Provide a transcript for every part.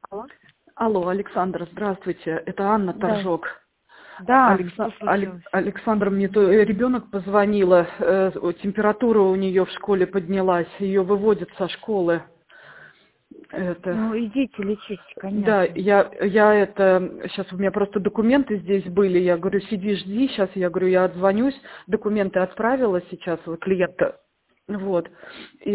Алло. Алло, Александр, здравствуйте. Это Анна Да. Торжок. Да, что случилось? Александр, мне ребенок позвонила, температура у нее в школе поднялась, ее выводят со школы. Ну, идите лечить, Да, конечно. сейчас у меня просто документы здесь были, я говорю, сиди, жди, сейчас я говорю, я отзвонюсь, документы отправила сейчас клиента, вот, и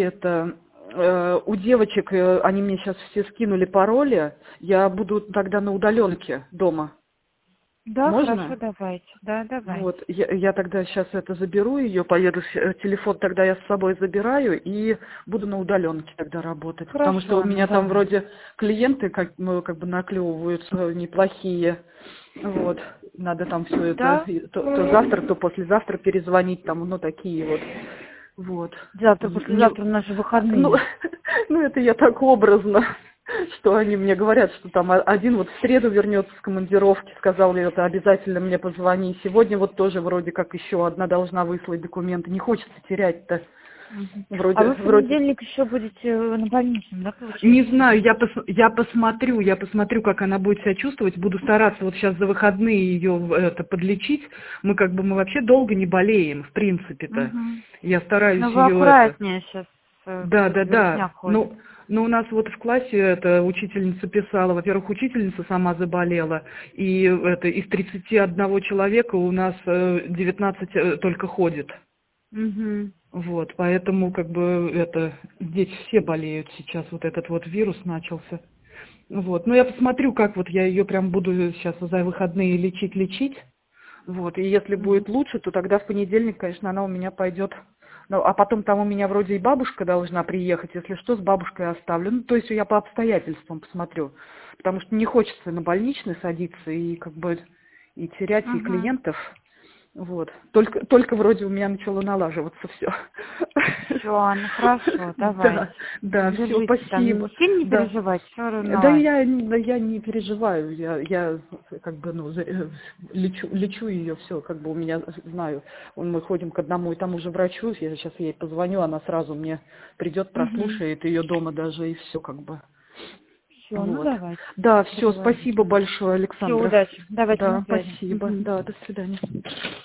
у девочек, они мне сейчас все скинули пароли, я буду тогда на удаленке дома, Да, можно? хорошо, давайте. Да, давайте. Вот, я тогда сейчас это заберу ее, поеду, телефон тогда я с собой забираю и буду на удаленке тогда работать. Потому Хорошо, что у Анна, меня там давай. вроде клиенты как бы наклевываются неплохие. Вот, надо там все это, Да? то завтра, то послезавтра перезвонить там, ну такие вот. Вот. Завтра, послезавтра наши Ну, выходные. ну, это я так образно, что они мне говорят, что там один вот в среду вернется с командировки, сказал мне, это обязательно мне позвони. Сегодня вот тоже вроде как еще одна должна выслать документы. Не хочется терять-то. Мгм. А Вроде, вы в вроде. понедельник еще будете на больничном, да, Не получается? знаю, я посмотрю, как она будет себя чувствовать. Буду стараться вот сейчас за выходные ее подлечить. Мы вообще долго не болеем, в принципе-то. Угу. Я стараюсь Ну, вы ее аккуратнее сейчас, Да, да, да. вирусня ходит. Ну, у нас вот в классе учительница писала, во-первых, учительница сама заболела, и из 31 человека у нас 19 только ходит. Угу. Вот, поэтому здесь все болеют сейчас, вот этот вот вирус начался. Вот, ну я посмотрю, как вот я ее прям буду сейчас за выходные лечить. Вот, и если будет лучше, то тогда в понедельник, конечно, она у меня пойдет. Ну, а потом там у меня вроде и бабушка должна приехать, если что, с бабушкой оставлю. Ну, то есть я по обстоятельствам посмотрю. Потому что не хочется на больничный садиться и и терять и Угу. клиентов. Вот. Только вроде у меня начало налаживаться все. Все, Анна, хорошо, давайте. Да, да, все, Держитесь там. спасибо. Не сильно не Да. переживайте, все Да равно. я не переживаю, я лечу ее, все, у меня, знаю, мы ходим к одному и тому же врачу, я сейчас ей позвоню, она сразу мне придет, Угу. прослушает ее дома даже и все, Все, ну вот. давайте. Да, все, Договорились. спасибо большое, Все, Александра. удачи. Давайте на Да, связи. спасибо, Угу. да, до свидания.